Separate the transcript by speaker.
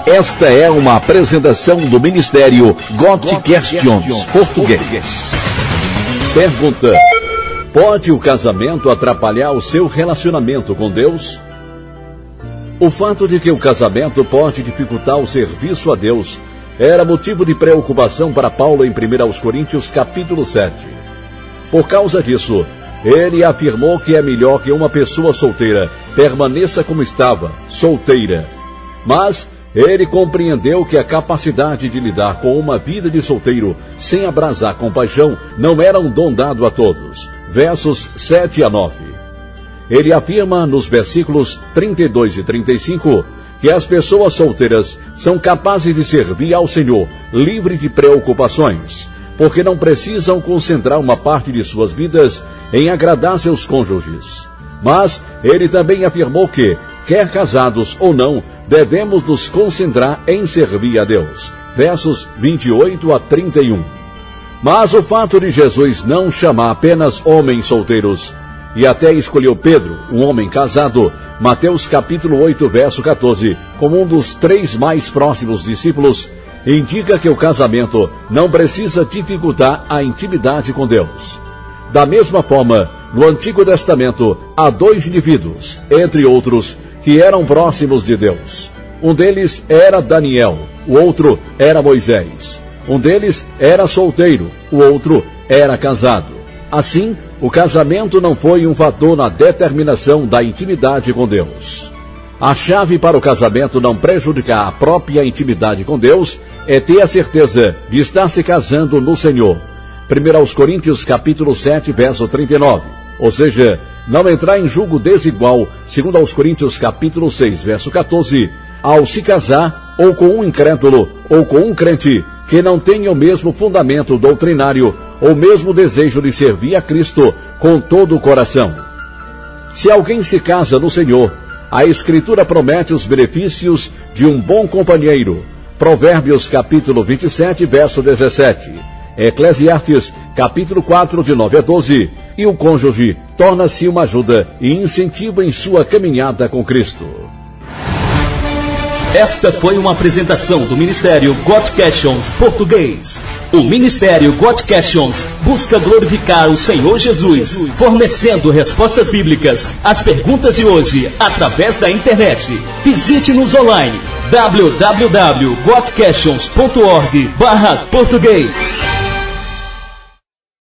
Speaker 1: Esta é uma apresentação do Ministério God Questions Português. Pergunta: pode o casamento atrapalhar o seu relacionamento com Deus? O fato de que o casamento pode dificultar o serviço a Deus era motivo de preocupação para Paulo em 1 Coríntios capítulo 7. Por causa disso, ele afirmou que é melhor que uma pessoa solteira permaneça como estava, solteira. Mas ele compreendeu que a capacidade de lidar com uma vida de solteiro sem abrasar compaixão não era um dom dado a todos. Versos 7 a 9. Ele afirma nos versículos 32 e 35 que as pessoas solteiras são capazes de servir ao Senhor livre de preocupações, porque não precisam concentrar uma parte de suas vidas em agradar seus cônjuges. Mas ele também afirmou que, quer casados ou não, devemos nos concentrar em servir a Deus. Versos 28 a 31. Mas o fato de Jesus não chamar apenas homens solteiros, e até escolheu Pedro, um homem casado, Mateus capítulo 8, verso 14, como um dos 3 mais próximos discípulos, indica que o casamento não precisa dificultar a intimidade com Deus. Da mesma forma, no Antigo Testamento, há 2 indivíduos, entre outros, que eram próximos de Deus. Um deles era Daniel, o outro era Moisés. Um deles era solteiro, o outro era casado. Assim, o casamento não foi um fator na determinação da intimidade com Deus. A chave para o casamento não prejudicar a própria intimidade com Deus é ter a certeza de estar se casando no Senhor. 1 Coríntios capítulo 7, verso 39. Ou seja, não entrar em julgo desigual, 2 Coríntios capítulo 6, verso 14, ao se casar ou com um incrédulo ou com um crente que não tenha o mesmo fundamento doutrinário ou mesmo desejo de servir a Cristo com todo o coração. Se alguém se casa no Senhor, a Escritura promete os benefícios de um bom companheiro. Provérbios capítulo 27, verso 17. Eclesiastes capítulo 4, de 9 a 12. E o cônjuge torna-se uma ajuda e incentivo em sua caminhada com Cristo.
Speaker 2: Esta foi uma apresentação do Ministério God Questions Português. O Ministério God Questions busca glorificar o Senhor Jesus, fornecendo respostas bíblicas às perguntas de hoje através da internet. Visite-nos online www.godquestions.org/português.